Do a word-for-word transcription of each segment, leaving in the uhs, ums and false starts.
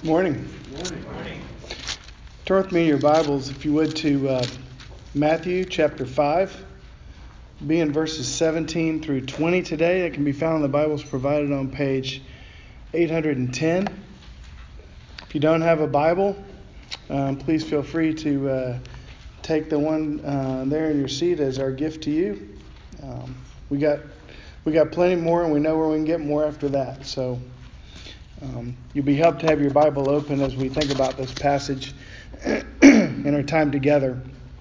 Morning. Morning. Turn with me in your Bibles, if you would, to uh, Matthew chapter five. Be in verses seventeen through twenty today. It can be found in the Bibles provided on page eight hundred ten. If you don't have a Bible, um, please feel free to uh, take the one uh, there in your seat as our gift to you. Um, we got we got plenty more, and we know where we can get more after that. So. Um, you'll be helped to have your Bible open as we think about this passage in our time together.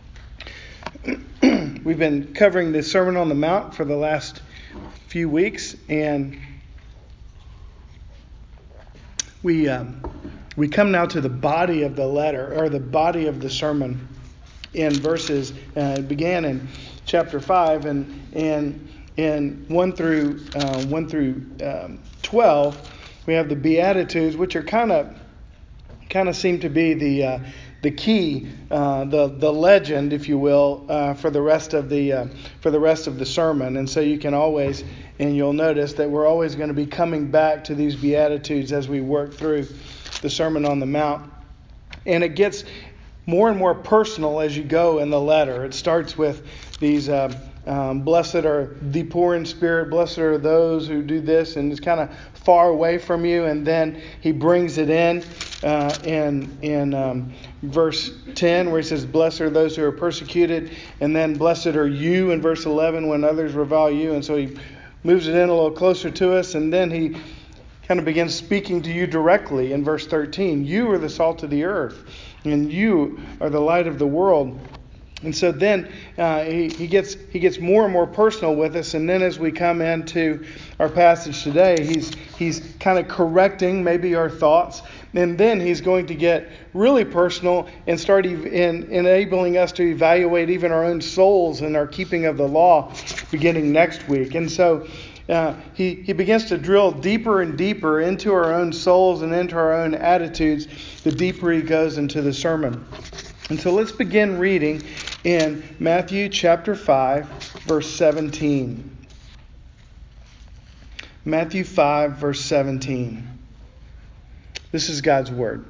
We've been covering the Sermon on the Mount for the last few weeks, and we um, we come now to the body of the letter, or the body of the sermon, in verses. Uh, it began in chapter five, and and in one through uh, one through um, twelve. We have the Beatitudes, which are kind of kind of seem to be the uh, the key, uh, the the legend, if you will, uh, for the rest of the uh, for the rest of the sermon. And so you can always, and you'll notice that we're always going to be coming back to these Beatitudes as we work through the Sermon on the Mount. And it gets more and more personal as you go in the letter. It starts with these. Uh, Um, blessed are the poor in spirit, blessed are those who do this, and it's kind of far away from you. And then he brings it in uh, in in um, verse ten, where he says, blessed are those who are persecuted, and then blessed are you in verse eleven when others revile you. And so he moves it in a little closer to us, and then he kind of begins speaking to you directly in verse thirteen. You are the salt of the earth, and you are the light of the world. And so then uh, he, he gets he gets more and more personal with us. And then as we come into our passage today, he's he's kind of correcting maybe our thoughts. And then he's going to get really personal and start ev- in, enabling us to evaluate even our own souls and our keeping of the law beginning next week. And so uh, he, he begins to drill deeper and deeper into our own souls and into our own attitudes the deeper he goes into the sermon. And so let's begin reading in Matthew chapter five, verse seventeen. Matthew five, verse seventeen. This is God's word.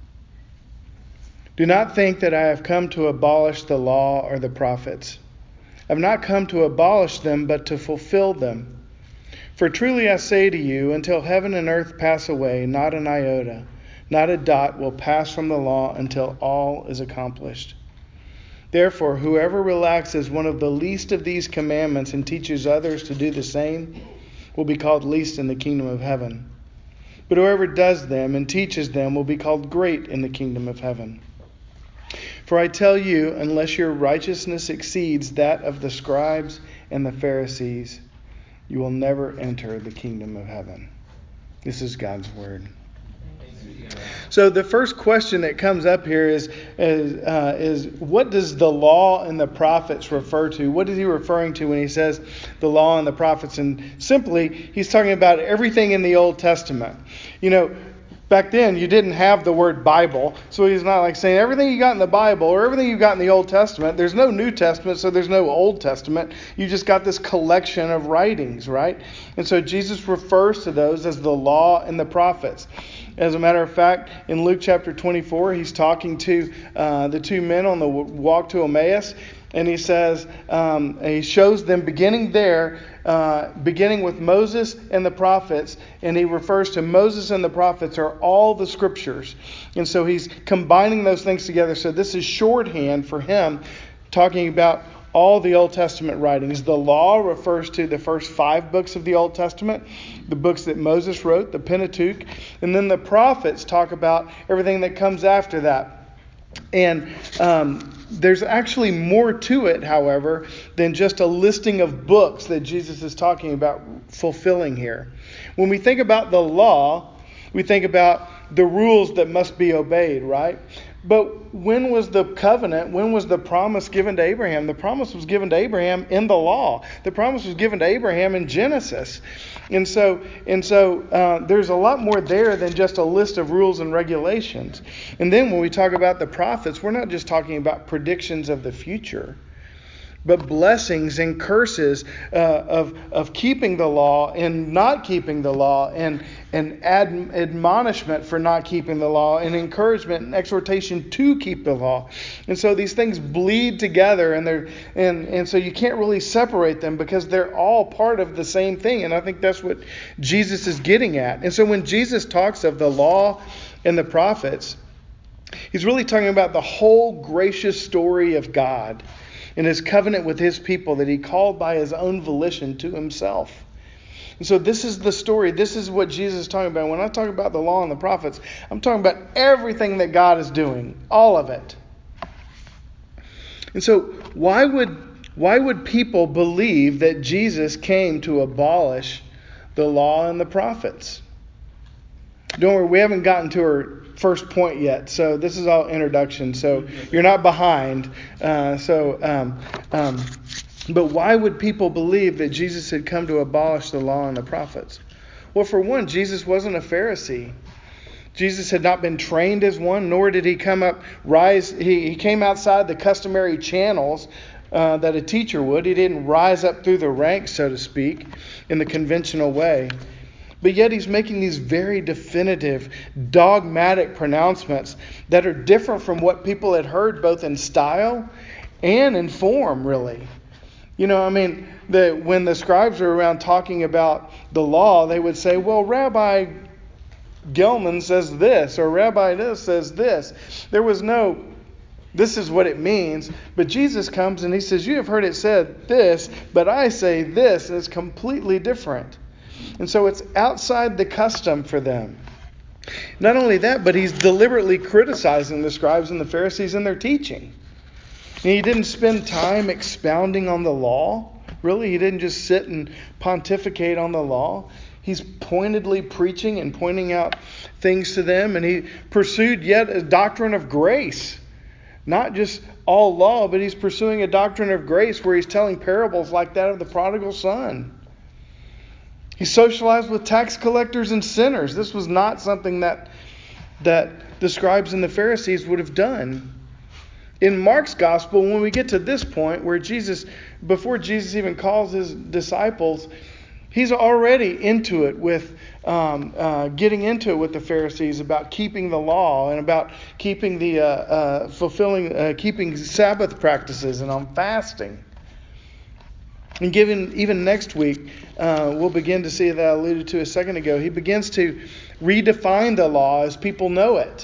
Do not think that I have come to abolish the law or the prophets. I have not come to abolish them, but to fulfill them. For truly I say to you, until heaven and earth pass away, not an iota, not a dot will pass from the law until all is accomplished. Therefore, whoever relaxes one of the least of these commandments and teaches others to do the same will be called least in the kingdom of heaven. But whoever does them and teaches them will be called great in the kingdom of heaven. For I tell you, unless your righteousness exceeds that of the scribes and the Pharisees, you will never enter the kingdom of heaven. This is God's word. So the first question that comes up here is, is, uh, is what does the law and the prophets refer to? What is he referring to when he says the law and the prophets? And simply, he's talking about everything in the Old Testament. You know, back then you didn't have the word Bible, so he's not like saying everything you got in the Bible or everything you got in the Old Testament. There's no New Testament, so there's no Old Testament. You just got this collection of writings, right? And so Jesus refers to those as the law and the prophets. As a matter of fact, in Luke chapter twenty-four, he's talking to uh, the two men on the walk to Emmaus, and he says, um, and he shows them beginning there, uh, beginning with Moses and the prophets, and he refers to Moses and the prophets are all the scriptures. And so he's combining those things together. So this is shorthand for him talking about all the Old Testament writings. The law refers to the first five books of the Old Testament, the books that Moses wrote, the Pentateuch. And then the prophets talk about everything that comes after that. And um, there's actually more to it, however, than just a listing of books that Jesus is talking about fulfilling here. When we think about the law, we think about the rules that must be obeyed, right? But when was the covenant, when was the promise given to Abraham? The promise was given to Abraham in the law. The promise was given to Abraham in Genesis. And so and so uh, there's a lot more there than just a list of rules and regulations. And then when we talk about the prophets, we're not just talking about predictions of the future. but blessings and curses uh, of of keeping the law and not keeping the law, and and ad, admonishment for not keeping the law, and encouragement and exhortation to keep the law. And so these things bleed together, and they're and and so you can't really separate them because they're all part of the same thing. And I think that's what Jesus is getting at. And so when Jesus talks of the law and the prophets, he's really talking about the whole gracious story of God and his covenant with his people that he called by his own volition to himself. And so this is the story. This is what Jesus is talking about. When I talk about the law and the prophets, I'm talking about everything that God is doing. All of it. And so why would why would people believe that Jesus came to abolish the law and the prophets? Don't worry, we haven't gotten to our first point yet, so this is all introduction, so you're not behind. Uh, so, um, um, but why would people believe that Jesus had come to abolish the law and the prophets? Well, for one, Jesus wasn't a Pharisee. Jesus had not been trained as one, nor did he come up, rise. He, he came outside the customary channels uh, that a teacher would. He didn't rise up through the ranks, so to speak, in the conventional way. But yet he's making these very definitive, dogmatic pronouncements that are different from what people had heard both in style and in form, really. You know, I mean, the, when the scribes were around talking about the law, they would say, well, Rabbi Gelman says this, or Rabbi this says this. There was no, this is what it means. But Jesus comes and he says, you have heard it said this, but I say this, and it's completely different. And so it's outside the custom for them. Not only that, but he's deliberately criticizing the scribes and the Pharisees in their teaching. And he didn't spend time expounding on the law. Really, he didn't just sit and pontificate on the law. He's pointedly preaching and pointing out things to them. And he pursued yet a doctrine of grace. Not just all law, but he's pursuing a doctrine of grace where he's telling parables like that of the prodigal son. He socialized with tax collectors and sinners. This was not something that that the scribes and the Pharisees would have done. In Mark's gospel, when we get to this point where Jesus, before Jesus even calls his disciples, he's already into it with um, uh, getting into it with the Pharisees about keeping the law and about keeping the uh, uh, fulfilling, uh, keeping Sabbath practices and on fasting. And given even next week, uh, we'll begin to see that I alluded to a second ago. He begins to redefine the law as people know it.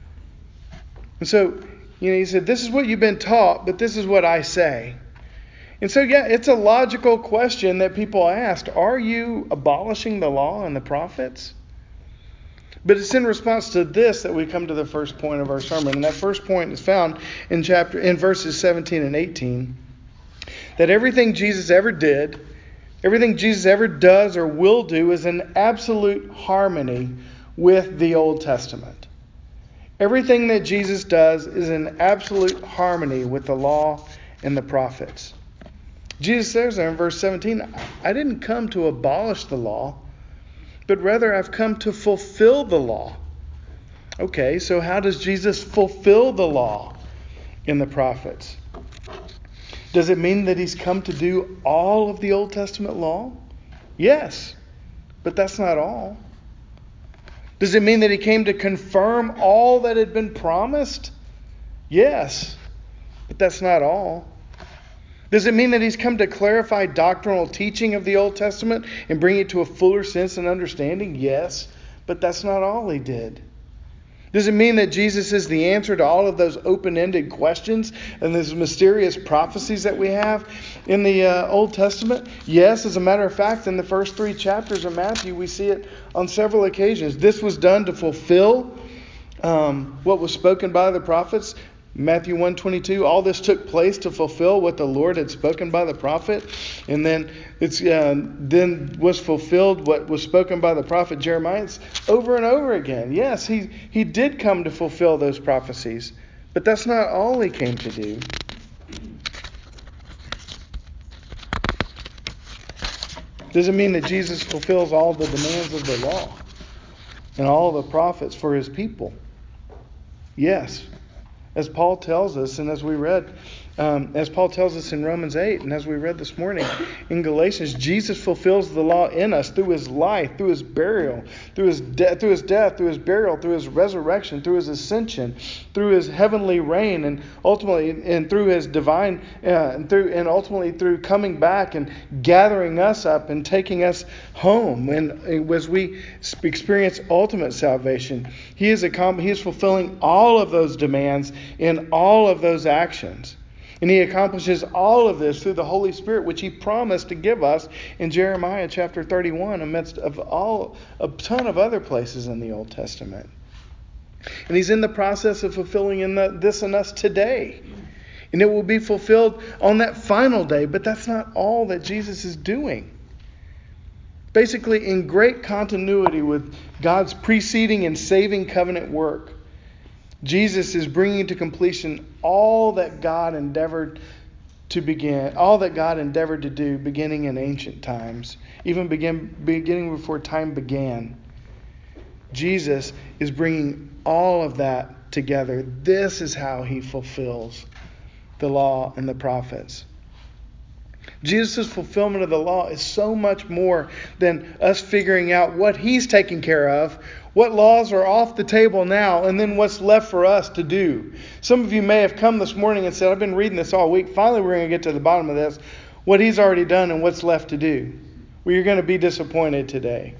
And so, you know, he said, this is what you've been taught, but this is what I say. And so, yeah, it's a logical question that people ask. Are you abolishing the law and the prophets? But it's in response to this that we come to the first point of our sermon. And that first point is found in chapter in verses seventeen and eighteen. That everything Jesus ever did, everything Jesus ever does or will do is in absolute harmony with the Old Testament. Everything that Jesus does is in absolute harmony with the law and the prophets. Jesus says there in verse seventeen, I didn't come to abolish the law, but rather I've come to fulfill the law. Okay, so how does Jesus fulfill the law in the prophets? Does it mean that he's come to do all of the Old Testament law? Yes, but that's not all. Does it mean that he came to confirm all that had been promised? Yes, but that's not all. Does it mean that he's come to clarify doctrinal teaching of the Old Testament and bring it to a fuller sense and understanding? Yes, but that's not all he did. Does it mean that Jesus is the answer to all of those open-ended questions and those mysterious prophecies that we have in the uh, Old Testament? Yes, as a matter of fact, in the first three chapters of Matthew, we see it on several occasions. This was done to fulfill um, what was spoken by the prophets. Matthew one twenty-two, all this took place to fulfill what the Lord had spoken by the prophet. And then it's uh, then was fulfilled what was spoken by the prophet Jeremiah. It's over and over again. Yes, he, he did come to fulfill those prophecies. But that's not all he came to do. Does it mean that Jesus fulfills all the demands of the law and all the prophets for his people? Yes. As Paul tells us, and as we read Um, as Paul tells us in Romans eight, and as we read this morning in Galatians, Jesus fulfills the law in us through his life, through his burial, through his, de- through his death, through his burial, through his resurrection, through his ascension, through his heavenly reign, and ultimately, and through his divine, uh, and through, and ultimately through coming back and gathering us up and taking us home. And as we experience ultimate salvation, he is a, he is fulfilling all of those demands in all of those actions. And he accomplishes all of this through the Holy Spirit, which he promised to give us in Jeremiah chapter thirty-one, amidst of all a ton of other places in the Old Testament. And he's in the process of fulfilling in the, this in us today. And it will be fulfilled on that final day. But that's not all that Jesus is doing. Basically, in great continuity with God's preceding and saving covenant work, Jesus is bringing to completion all that God endeavored to begin, all that God endeavored to do beginning in ancient times, even begin, beginning before time began. Jesus is bringing all of that together. This is how he fulfills the law and the prophets. Jesus' fulfillment of the law is so much more than us figuring out what he's taking care of, what laws are off the table now, and then what's left for us to do. Some of you may have come this morning and said, I've been reading this all week. Finally, we're going to get to the bottom of this, what he's already done and what's left to do. Well, you're going to be disappointed today.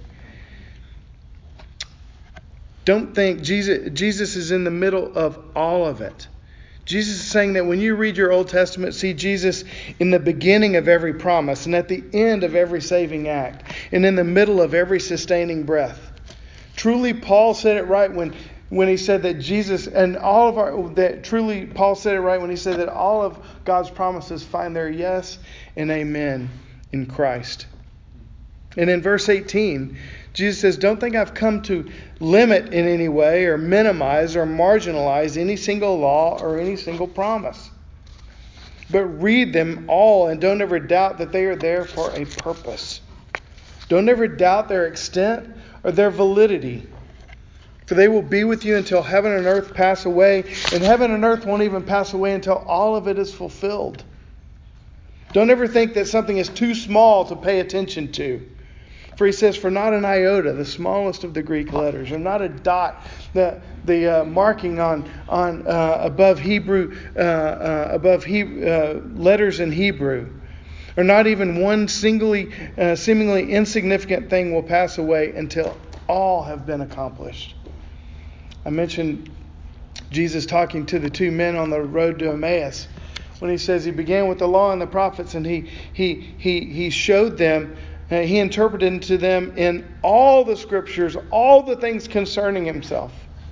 Don't think Jesus, Jesus is in the middle of all of it. Jesus is saying that when you read your Old Testament, see Jesus in the beginning of every promise and at the end of every saving act and in the middle of every sustaining breath. Truly, Paul said it right when, when he said that Jesus and all of our, that truly Paul said it right when he said that all of God's promises find their yes and amen in Christ. And in verse eighteen, Jesus says, don't think I've come to limit in any way or minimize or marginalize any single law or any single promise. But read them all and don't ever doubt that they are there for a purpose. Don't ever doubt their extent or their validity. For they will be with you until heaven and earth pass away. And heaven and earth won't even pass away until all of it is fulfilled. Don't ever think that something is too small to pay attention to. For he says, for not an iota, the smallest of the Greek letters, or not a dot, the the uh, marking on on uh, above Hebrew uh, uh, above he, uh, letters in Hebrew, or not even one singly uh, seemingly insignificant thing will pass away until all have been accomplished. I mentioned Jesus talking to the two men on the road to Emmaus when he says he began with the law and the prophets, and he he he he showed them. Uh, he interpreted to them in all the scriptures, all the things concerning himself.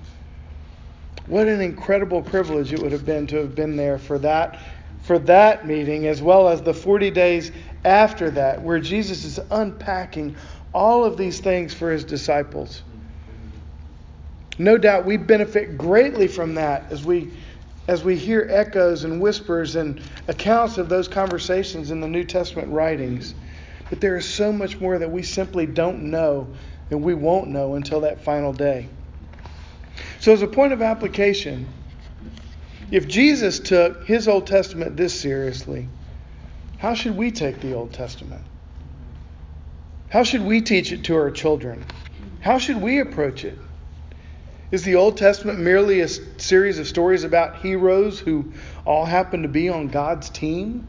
What an incredible privilege it would have been to have been there for that, for that meeting, as well as the forty days after that, where Jesus is unpacking all of these things for his disciples. No doubt we benefit greatly from that as we as we hear echoes and whispers and accounts of those conversations in the New Testament writings. But there is so much more that we simply don't know and we won't know until that final day. So as a point of application, if Jesus took his Old Testament this seriously, how should we take the Old Testament? How should we teach it to our children? How should we approach it? Is the Old Testament merely a series of stories about heroes who all happen to be on God's team?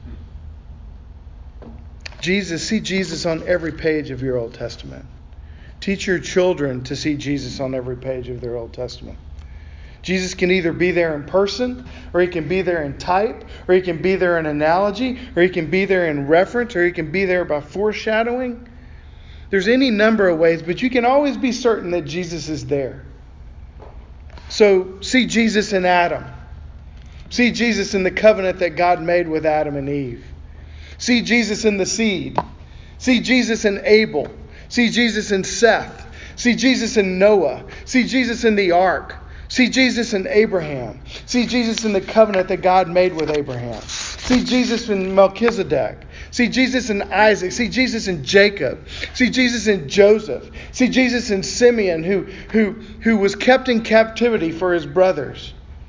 Jesus, see Jesus on every page of your Old Testament. Teach your children to see Jesus on every page of their Old Testament. Jesus can either be there in person, or he can be there in type, or he can be there in analogy, or he can be there in reference, or he can be there by foreshadowing. There's any number of ways, but you can always be certain that Jesus is there. So see Jesus in Adam. See Jesus in the covenant that God made with Adam and Eve. See Jesus in the seed. See Jesus in Abel. See Jesus in Seth. See Jesus in Noah. See Jesus in the ark. See Jesus in Abraham. See Jesus in the covenant that God made with Abraham. See Jesus in Melchizedek. See Jesus in Isaac. See Jesus in Jacob. See Jesus in Joseph. See Jesus in Simeon, who, who, who was kept in captivity for his brothers.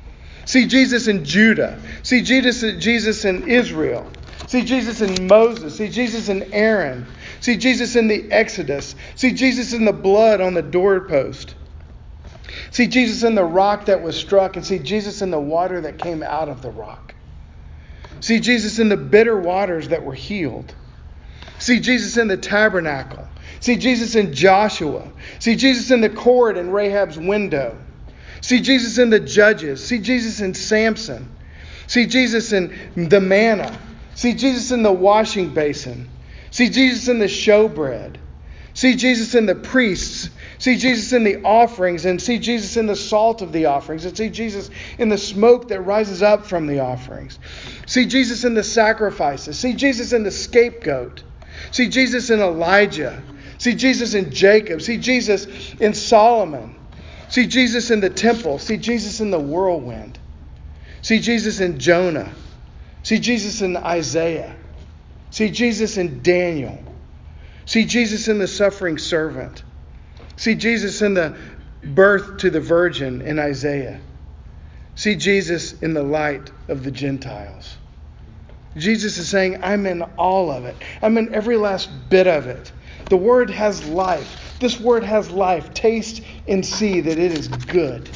See Jesus in Judah. See Jesus, Jesus in Israel. See Jesus in Moses. See Jesus in Aaron. See Jesus in the Exodus. See Jesus in the blood on the doorpost. See Jesus in the rock that was struck, and see Jesus in the water that came out of the rock. See Jesus in the bitter waters that were healed. See Jesus in the tabernacle. See Jesus in Joshua. See Jesus in the cord in Rahab's window. See Jesus in the judges. See Jesus in Samson. See Jesus in the manna. See Jesus in the washing basin. See Jesus in the showbread. See Jesus in the priests. See Jesus in the offerings. And see Jesus in the salt of the offerings. And see Jesus in the smoke that rises up from the offerings. See Jesus in the sacrifices. See Jesus in the scapegoat. See Jesus in Elijah. See Jesus in Jacob. See Jesus in Solomon. See Jesus in the temple. See Jesus in the whirlwind. See Jesus in Jonah. See Jesus in Isaiah. See Jesus in Daniel. See Jesus in the suffering servant. See Jesus in the birth to the virgin in Isaiah. See Jesus in the light of the Gentiles. Jesus is saying, I'm in all of it. I'm in every last bit of it. The Word has life. This Word has life. Taste and see that it is good.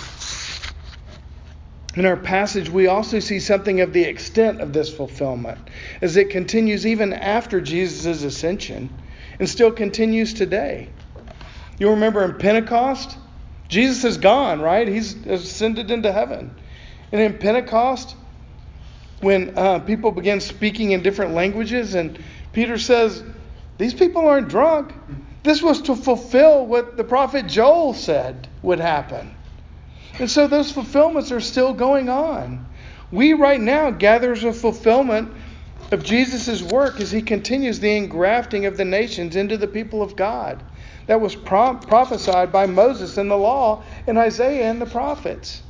In our passage, we also see something of the extent of this fulfillment as it continues even after Jesus' ascension and still continues today. You remember in Pentecost, Jesus is gone, right? He's ascended into heaven. And in Pentecost, when uh, people began speaking in different languages, and Peter says, these people aren't drunk. This was to fulfill what the prophet Joel said would happen. And so those fulfillments are still going on. We right now gather as a fulfillment of Jesus' work as he continues the engrafting of the nations into the people of God. That was prom- prophesied by Moses in the law and Isaiah and the prophets.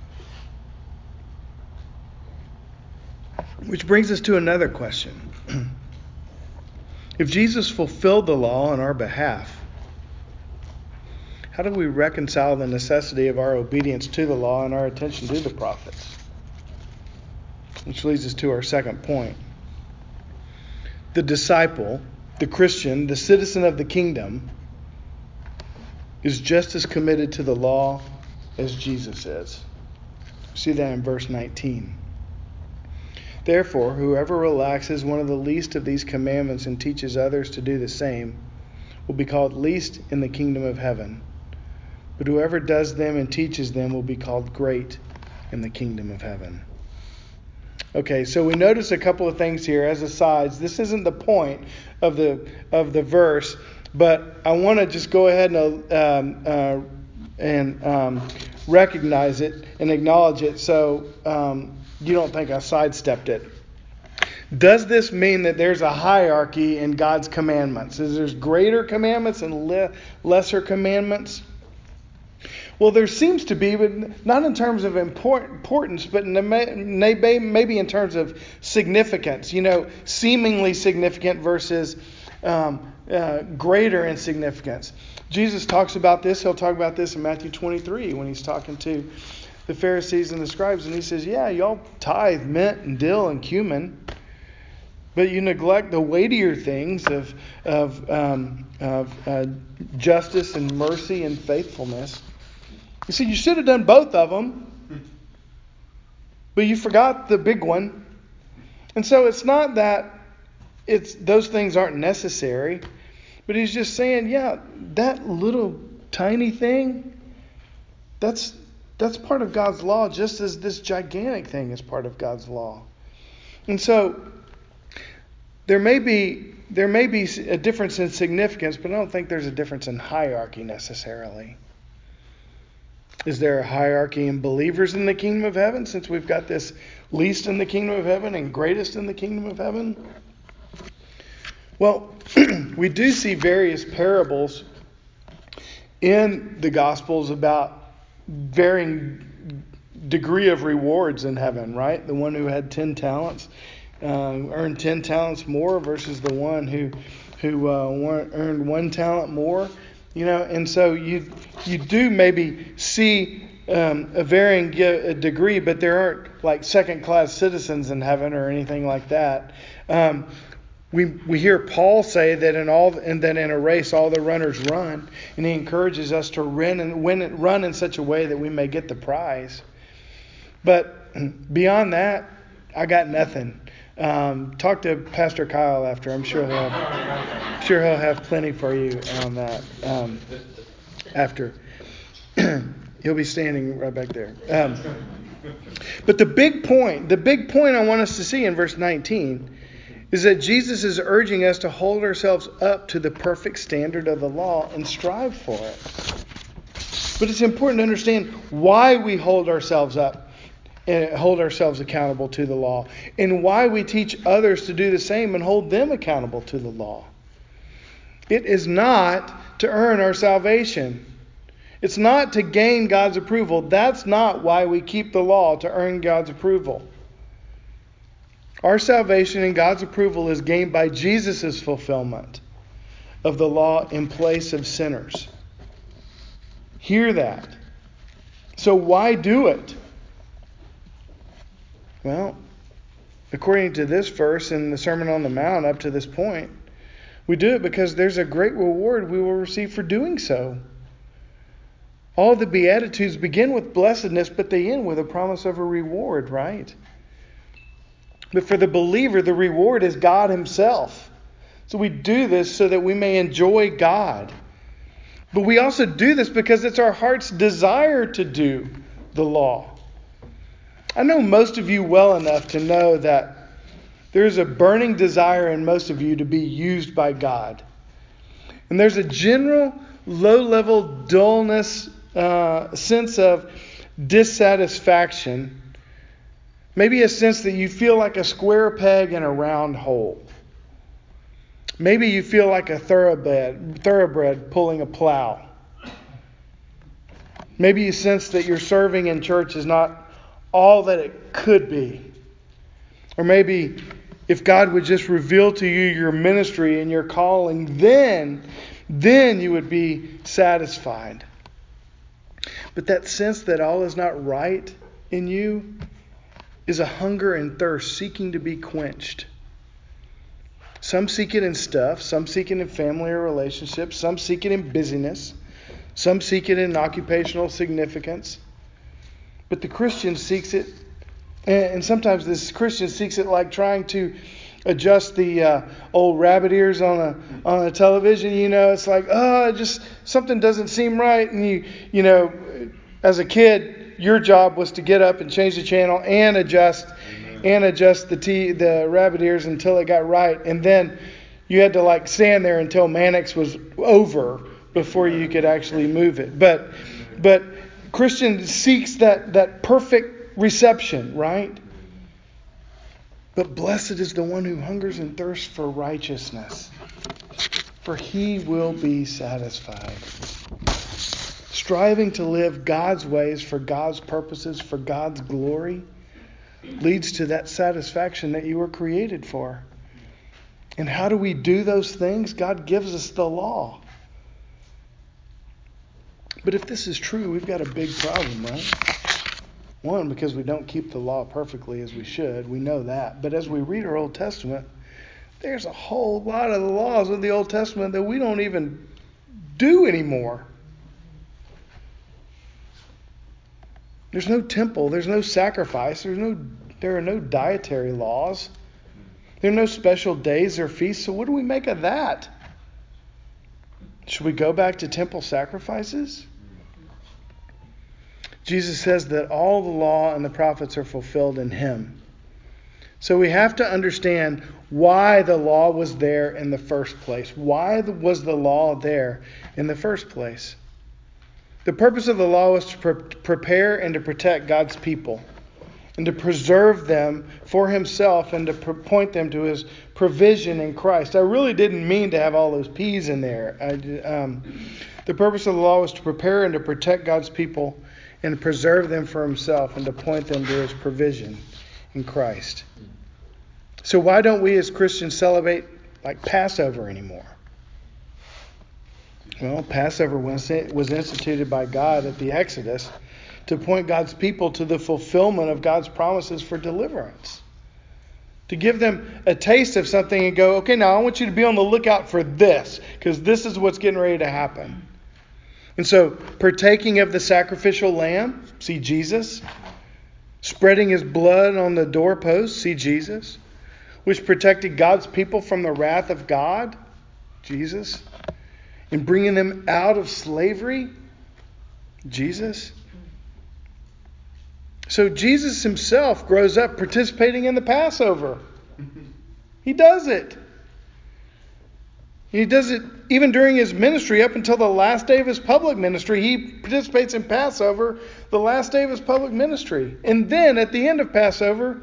Which brings us to another question. If Jesus fulfilled the law on our behalf, how do we reconcile the necessity of our obedience to the law and our attention to the prophets? Which leads us to our second point. The disciple, the Christian, the citizen of the kingdom, is just as committed to the law as Jesus is. See that in verse nineteen. Therefore, whoever relaxes one of the least of these commandments and teaches others to do the same will be called least in the kingdom of heaven. But whoever does them and teaches them will be called great in the kingdom of heaven. Okay, so we notice a couple of things here as asides. This isn't the point of the of the verse, but I want to just go ahead and um, uh, and um, recognize it and acknowledge it, so um, you don't think I sidestepped it. Does this mean that there's a hierarchy in God's commandments? Is there greater commandments and le- lesser commandments? Well, there seems to be, but not in terms of import, importance, but maybe in terms of significance. You know, seemingly significant versus um, uh, greater in significance. Jesus talks about this. He'll talk about this in Matthew twenty-three when he's talking to the Pharisees and the scribes. And he says, yeah, y'all tithe mint and dill and cumin, but you neglect the weightier things of, of, um, of uh, justice and mercy and faithfulness. You see, you should have done both of them, but you forgot the big one. And so it's not that it's those things aren't necessary, but he's just saying, yeah, that little tiny thing, that's that's part of God's law, just as this gigantic thing is part of God's law. And so there may be there may be a difference in significance, but I don't think there's a difference in hierarchy necessarily. Is there a hierarchy in believers in the kingdom of heaven, since we've got this least in the kingdom of heaven and greatest in the kingdom of heaven? Well, we do see various parables in the Gospels about varying degree of rewards in heaven, right? The one who had ten talents uh, earned ten talents more versus the one who who uh, earned one talent more. You know, and so you you do maybe see um, a varying degree, but there aren't like second-class citizens in heaven or anything like that. Um, we we hear Paul say that in all and then in a race all the runners run, and he encourages us to run and win, run in such a way that we may get the prize. But beyond that, I got nothing. Um, talk to Pastor Kyle after. I'm sure he'll have, sure he'll have plenty for you on that um, after. He'll be standing right back there. Um, but the big point, the big point I want us to see in verse nineteen is that Jesus is urging us to hold ourselves up to the perfect standard of the law and strive for it. But it's important to understand why we hold ourselves up and hold ourselves accountable to the law, and why we teach others to do the same and hold them accountable to the law. It is not to earn our salvation. It's not to gain God's approval. That's not why we keep the law, to earn God's approval. Our salvation and God's approval is gained by Jesus' fulfillment of the law in place of sinners. Hear that. So why do it? Well, according to this verse in the Sermon on the Mount up to this point, we do it because there's a great reward we will receive for doing so. All the Beatitudes begin with blessedness, but they end with a promise of a reward, right? But for the believer, the reward is God Himself. So we do this so that we may enjoy God. But we also do this because it's our heart's desire to do the law. I know most of you well enough to know that there's a burning desire in most of you to be used by God. And there's a general low-level dullness, uh, sense of dissatisfaction. Maybe a sense that you feel like a square peg in a round hole. Maybe you feel like a thoroughbred, thoroughbred pulling a plow. Maybe you sense that your serving in church is not all that it could be. Or maybe if God would just reveal to you your ministry and your calling, then, then you would be satisfied. But that sense that all is not right in you is a hunger and thirst seeking to be quenched. Some seek it in stuff, some seek it in family or relationships, some seek it in busyness, some seek it in occupational significance. But the Christian seeks it, and sometimes this Christian seeks it like trying to adjust the uh, old rabbit ears on a on a television. You know, it's like, oh, just something doesn't seem right, and you you know, as a kid, your job was to get up and change the channel and adjust Amen. and adjust the t- the rabbit ears until it got right. And then you had to like stand there until Mannix was over before you could actually move it. But but Christian seeks that, that perfect reception, right? But blessed is the one who hungers and thirsts for righteousness, for he will be satisfied. Striving to live God's ways for God's purposes, for God's glory, leads to that satisfaction that you were created for. And how do we do those things? God gives us the law. But if this is true, we've got a big problem, right? One, because we don't keep the law perfectly as we should. We know that. But as we read our Old Testament, there's a whole lot of the laws of the Old Testament that we don't even do anymore. There's no temple. There's no sacrifice. There's no. There are no dietary laws. There are no special days or feasts. So what do we make of that? Should we go back to temple sacrifices? Jesus says that all the law and the prophets are fulfilled in Him. So we have to understand why the law was there in the first place. Why was the law there in the first place? The purpose of the law was to pre- prepare and to protect God's people, and to preserve them for Himself, and to pro- point them to His provision in Christ. I really didn't mean to have all those P's in there. I, um, the purpose of the law was to prepare and to protect God's people, and to preserve them for Himself, and to point them to His provision in Christ. So why don't we as Christians celebrate like Passover anymore? Well, Passover was instituted by God at the Exodus to point God's people to the fulfillment of God's promises for deliverance. To give them a taste of something and go, okay, now I want you to be on the lookout for this, because this is what's getting ready to happen. And so, partaking of the sacrificial lamb, see Jesus. Spreading his blood on the doorpost, see Jesus. Which protected God's people from the wrath of God, Jesus. And bringing them out of slavery, Jesus. So Jesus himself grows up participating in the Passover. He does it. He does it even during his ministry up until the last day of his public ministry. He participates in Passover the last day of his public ministry. And then at the end of Passover,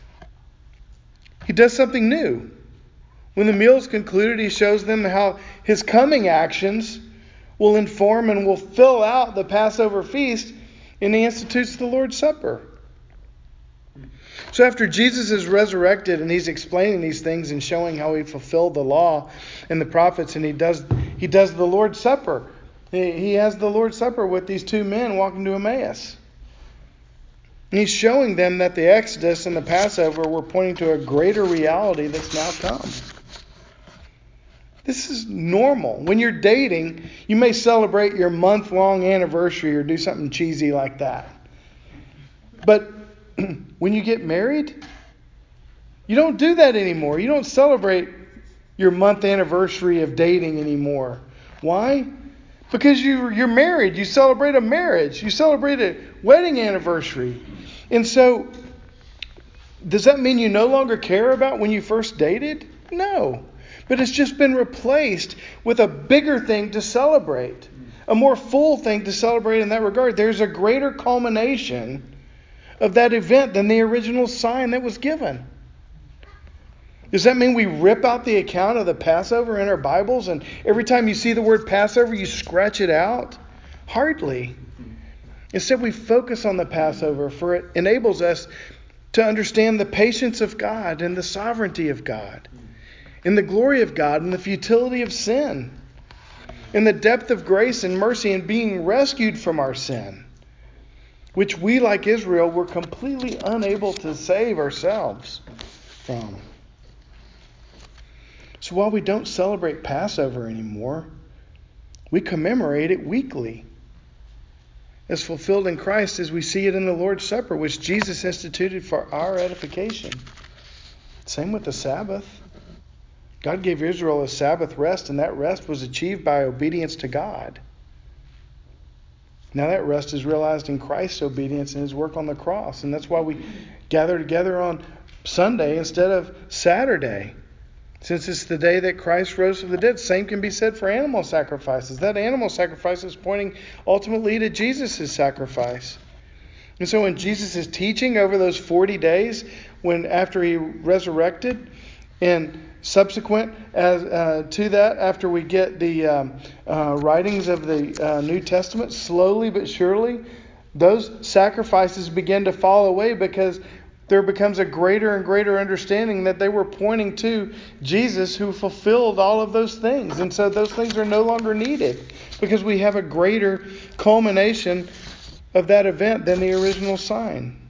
he does something new. When the meal is concluded, he shows them how his coming actions will inform and will fill out the Passover feast, and he institutes the Lord's Supper. So after Jesus is resurrected and he's explaining these things and showing how he fulfilled the law and the prophets, and he does he does the Lord's Supper. He, he has the Lord's Supper with these two men walking to Emmaus. And he's showing them that the Exodus and the Passover were pointing to a greater reality that's now come. This is normal. When you're dating, you may celebrate your month-long anniversary or do something cheesy like that. But when you get married, you don't do that anymore. You don't celebrate your month anniversary of dating anymore. Why? Because you, you're married. You celebrate a marriage. You celebrate a wedding anniversary. And so, does that mean you no longer care about when you first dated? No. But it's just been replaced with a bigger thing to celebrate. A more full thing to celebrate in that regard. There's a greater culmination of that event than the original sign that was given. Does that mean we rip out the account of the Passover in our Bibles and every time you see the word Passover you scratch it out? Hardly. Instead, we focus on the Passover, for it enables us to understand the patience of God and the sovereignty of God, and the glory of God and the futility of sin, and the depth of grace and mercy in being rescued from our sin, which we, like Israel, were completely unable to save ourselves from. So while we don't celebrate Passover anymore, we commemorate it weekly, as fulfilled in Christ as we see it in the Lord's Supper, which Jesus instituted for our edification. Same with the Sabbath. God gave Israel a Sabbath rest, and that rest was achieved by obedience to God. Now that rest is realized in Christ's obedience and his work on the cross. And that's why we gather together on Sunday instead of Saturday. Since it's the day that Christ rose from the dead, same can be said for animal sacrifices. That animal sacrifice is pointing ultimately to Jesus' sacrifice. And so when Jesus is teaching over those forty days, when after he resurrected, and subsequent as uh, to that, after we get the um, uh, writings of the uh, New Testament, slowly but surely, those sacrifices begin to fall away because there becomes a greater and greater understanding that they were pointing to Jesus who fulfilled all of those things. And so those things are no longer needed because we have a greater culmination of that event than the original sign.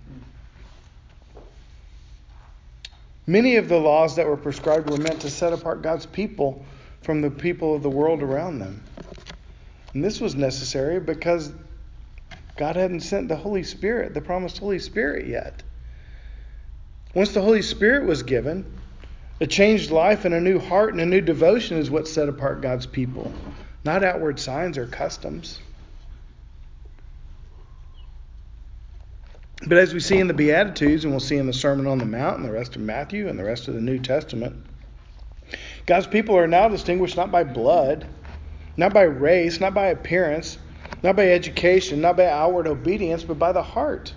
Many of the laws that were prescribed were meant to set apart God's people from the people of the world around them. And this was necessary because God hadn't sent the Holy Spirit, the promised Holy Spirit, yet. Once the Holy Spirit was given, a changed life and a new heart and a new devotion is what set apart God's people, not outward signs or customs. But as we see in the Beatitudes, and we'll see in the Sermon on the Mount and the rest of Matthew and the rest of the New Testament, God's people are now distinguished not by blood, not by race, not by appearance, not by education, not by outward obedience, but by the heart.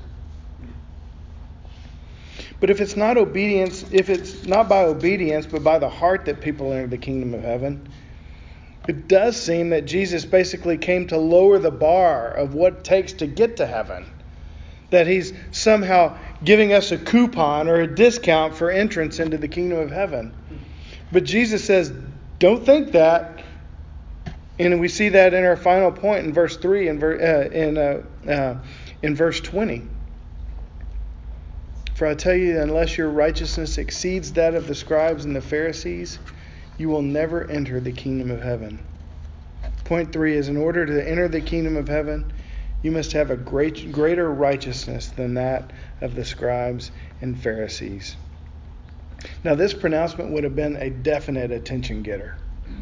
But if it's not obedience, if it's not by obedience, but by the heart that people enter the kingdom of heaven, it does seem that Jesus basically came to lower the bar of what it takes to get to heaven. That he's somehow giving us a coupon or a discount for entrance into the kingdom of heaven. But Jesus says, don't think that. And we see that in our final point in verse three and uh, in uh, uh, in verse twenty. For I tell you, unless your righteousness exceeds that of the scribes and the Pharisees, you will never enter the kingdom of heaven. Point three is, in order to enter the kingdom of heaven, you must have a great, greater righteousness than that of the scribes and Pharisees. Now, this pronouncement would have been a definite attention getter.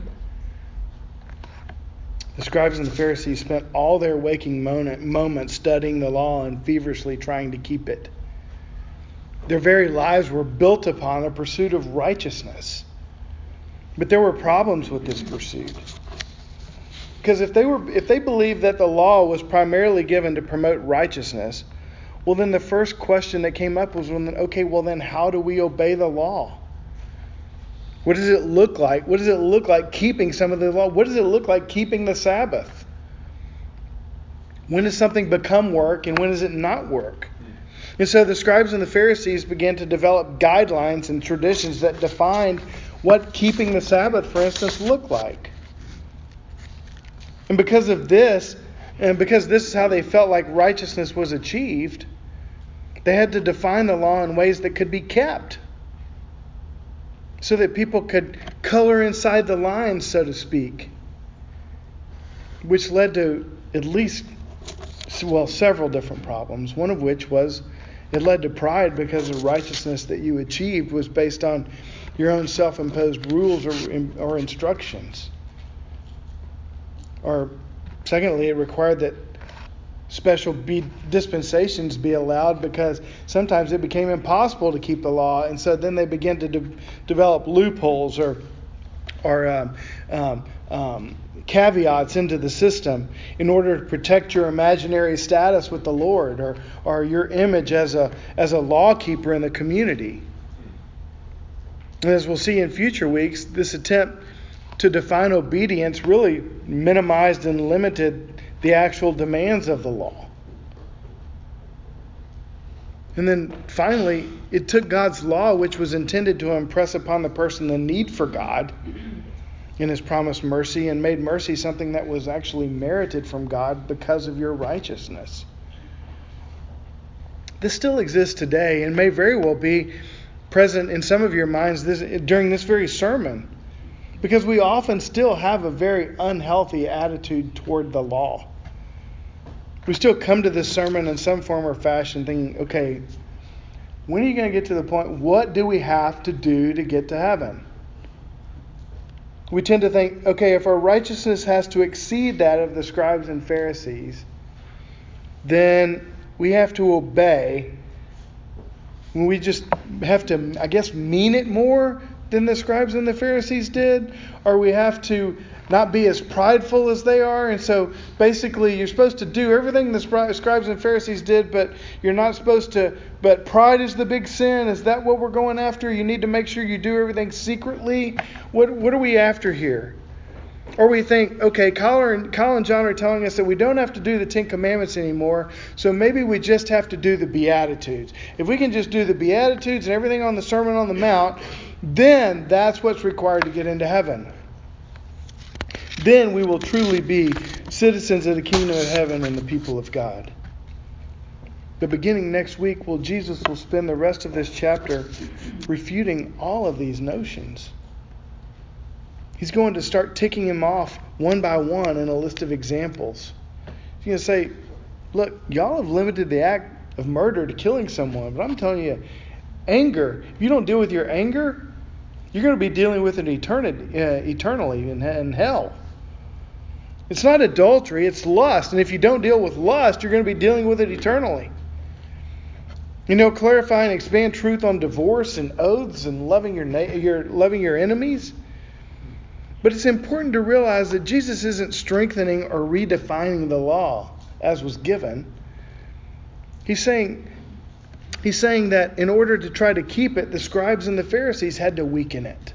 The scribes and the Pharisees spent all their waking moment, moments studying the law and feverishly trying to keep it. Their very lives were built upon a pursuit of righteousness. But there were problems with this pursuit. Because if they were, if they believed that the law was primarily given to promote righteousness, well, then the first question that came up was, when, okay, well then how do we obey the law? What does it look like? What does it look like keeping some of the law? What does it look like keeping the Sabbath? When does something become work and when does it not work? And so the scribes and the Pharisees began to develop guidelines and traditions that defined what keeping the Sabbath, for instance, looked like. And because of this, and because this is how they felt like righteousness was achieved, they had to define the law in ways that could be kept, so that people could color inside the lines, so to speak, which led to at least, well, several different problems, one of which was it led to pride, because the righteousness that you achieved was based on your own self-imposed rules or, or instructions. Or secondly, it required that special be, dispensations be allowed, because sometimes it became impossible to keep the law, and so then they began to de- develop loopholes or or um, um, um, caveats into the system in order to protect your imaginary status with the Lord, or or your image as a as a law keeper in the community. And as we'll see in future weeks, this attempt to define obedience really minimized and limited the actual demands of the law. And then finally, it took God's law, which was intended to impress upon the person the need for God in His promised mercy, and made mercy something that was actually merited from God because of your righteousness. This still exists today and may very well be present in some of your minds this, during this very sermon, because we often still have a very unhealthy attitude toward the law. We still come to this sermon in some form or fashion thinking, okay, when are you going to get to the point, what do we have to do to get to heaven? We tend to think, okay, if our righteousness has to exceed that of the scribes and Pharisees, then we have to obey. We just have to, I guess, mean it more than the scribes and the Pharisees did, or we have to not be as prideful as they are. And so basically you're supposed to do everything the scribes and Pharisees did, but you're not supposed to, but pride is the big sin. Is that what we're going after? You need to make sure you do everything secretly. What what are we after here? Or we think, okay, Kyle and, Kyle and John are telling us that we don't have to do the Ten Commandments anymore, so maybe we just have to do the Beatitudes. If we can just do the Beatitudes and everything on the Sermon on the Mount, then that's what's required to get into heaven. Then we will truly be citizens of the kingdom of heaven and the people of God. But beginning next week, well, Jesus will spend the rest of this chapter refuting all of these notions. He's going to start ticking them off one by one in a list of examples. He's going to say, look, y'all have limited the act of murder to killing someone, but I'm telling you, anger, if you don't deal with your anger, you're going to be dealing with it eternity, uh, eternally in, in hell. It's not adultery, it's lust. And if you don't deal with lust, you're going to be dealing with it eternally. You know, clarify and expand truth on divorce and oaths and loving your, na- your loving your enemies. But it's important to realize that Jesus isn't strengthening or redefining the law as was given. He's saying, he's saying that in order to try to keep it, the scribes and the Pharisees had to weaken it.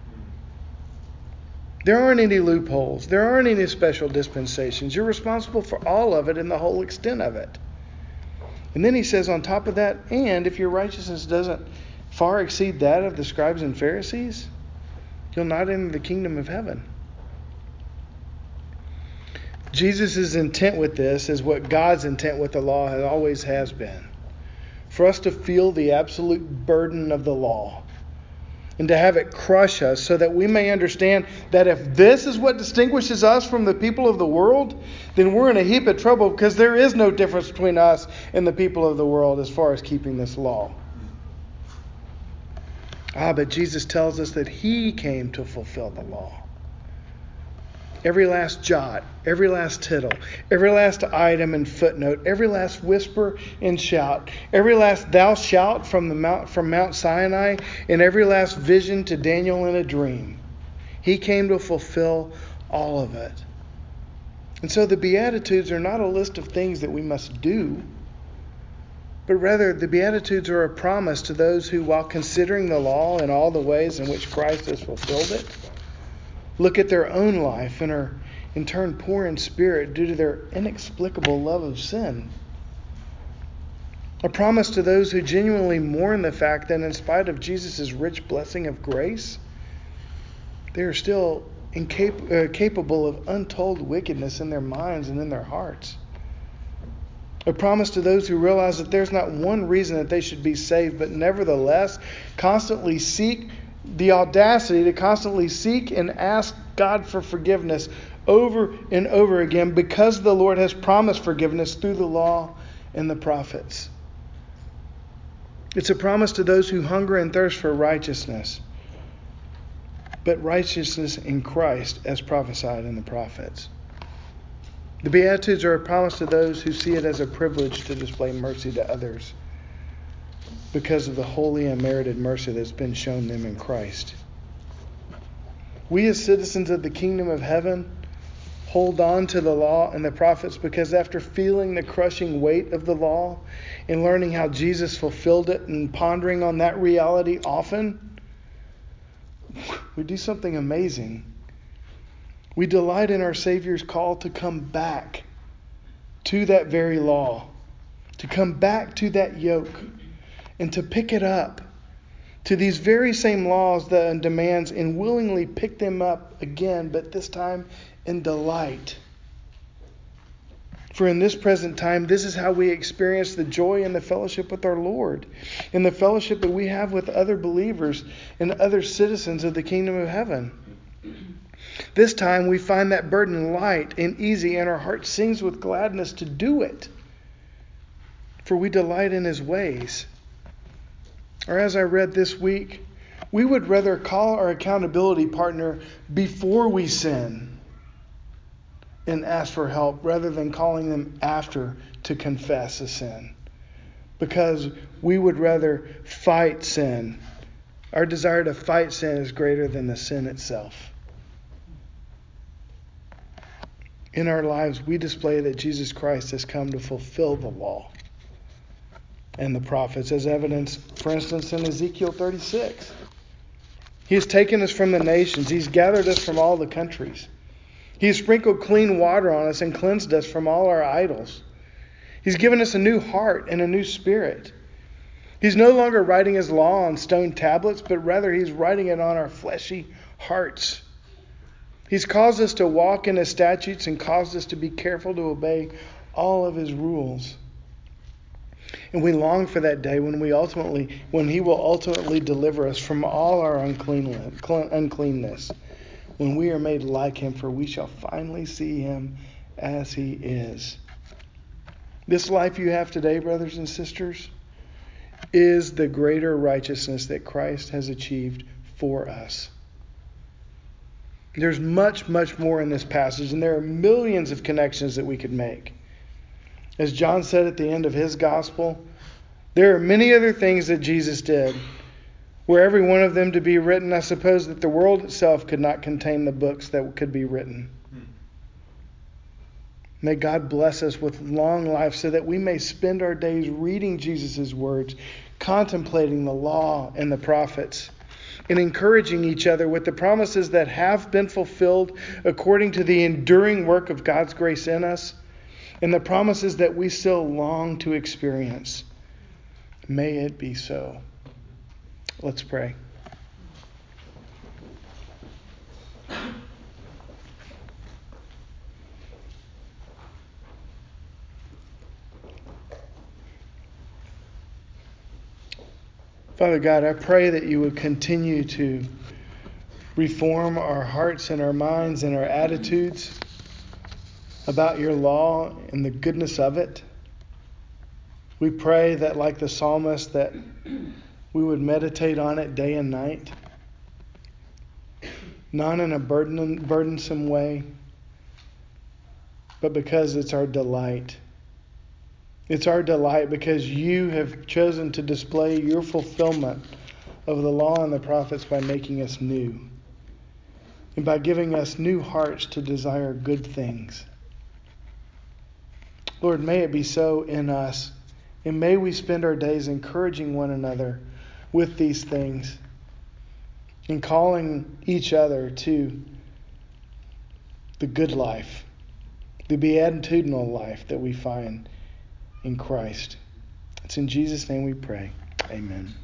There aren't any loopholes. There aren't any special dispensations. You're responsible for all of it and the whole extent of it. And then he says on top of that, and if your righteousness doesn't far exceed that of the scribes and Pharisees, you'll not enter the kingdom of heaven. Jesus' intent with this is what God's intent with the law has always has been. For us to feel the absolute burden of the law and to have it crush us so that we may understand that if this is what distinguishes us from the people of the world, then we're in a heap of trouble, because there is no difference between us and the people of the world as far as keeping this law. Ah, but Jesus tells us that He came to fulfill the law. Every last jot, every last tittle, every last item and footnote, every last whisper and shout, every last thou shalt from the mount from Mount Sinai, and every last vision to Daniel in a dream. He came to fulfill all of it. And so the Beatitudes are not a list of things that we must do, but rather the Beatitudes are a promise to those who, while considering the law and all the ways in which Christ has fulfilled it, look at their own life and are in turn poor in spirit due to their inexplicable love of sin. A promise to those who genuinely mourn the fact that in spite of Jesus' rich blessing of grace, they are still incap- uh, capable of untold wickedness in their minds and in their hearts. A promise to those who realize that there's not one reason that they should be saved, but nevertheless constantly seek the audacity to constantly seek and ask God for forgiveness over and over again, because the Lord has promised forgiveness through the law and the prophets. It's a promise to those who hunger and thirst for righteousness, but righteousness in Christ as prophesied in the prophets. The Beatitudes are a promise to those who see it as a privilege to display mercy to others because of the holy and merited mercy that's been shown them in Christ. We as citizens of the kingdom of heaven hold on to the law and the prophets because after feeling the crushing weight of the law and learning how Jesus fulfilled it and pondering on that reality often, we do something amazing. We delight in our Savior's call to come back to that very law, to come back to that yoke, and to pick it up to these very same laws that and demands, and willingly pick them up again, but this time in delight. For in this present time, this is how we experience the joy and the fellowship with our Lord, and the fellowship that we have with other believers and other citizens of the kingdom of heaven. This time we find that burden light and easy, and our heart sings with gladness to do it, for we delight in His ways. Or as I read this week, we would rather call our accountability partner before we sin and ask for help rather than calling them after to confess a sin, because we would rather fight sin. Our desire to fight sin is greater than the sin itself. In our lives, we display that Jesus Christ has come to fulfill the law and the prophets, as evidenced, for instance, in Ezekiel thirty-six. He has taken us from the nations. He's gathered us from all the countries. He has sprinkled clean water on us and cleansed us from all our idols. He's given us a new heart and a new spirit. He's no longer writing His law on stone tablets, but rather He's writing it on our fleshy hearts. He's caused us to walk in His statutes and caused us to be careful to obey all of His rules. And we long for that day when we ultimately, when He will ultimately deliver us from all our unclean, uncleanness, when we are made like Him, for we shall finally see Him as He is. This life you have today, brothers and sisters, is the greater righteousness that Christ has achieved for us. There's much, much more in this passage, and there are millions of connections that we could make. As John said at the end of his gospel, there are many other things that Jesus did. Were every one of them to be written, I suppose that the world itself could not contain the books that could be written. May God bless us with long life so that we may spend our days reading Jesus' words, contemplating the law and the prophets, and encouraging each other with the promises that have been fulfilled according to the enduring work of God's grace in us, and the promises that we still long to experience. May it be so. Let's pray. Father God, I pray that you would continue to reform our hearts and our minds and our attitudes about your law and the goodness of it. We pray that, like the psalmist, that we would meditate on it day and night, not in a burden, burdensome way, but because it's our delight. It's our delight because you have chosen to display your fulfillment of the law and the prophets by making us new and by giving us new hearts to desire good things. Lord, may it be so in us, and may we spend our days encouraging one another with these things and calling each other to the good life, the beatitudinal life that we find in Christ. It's in Jesus' name we pray. Amen.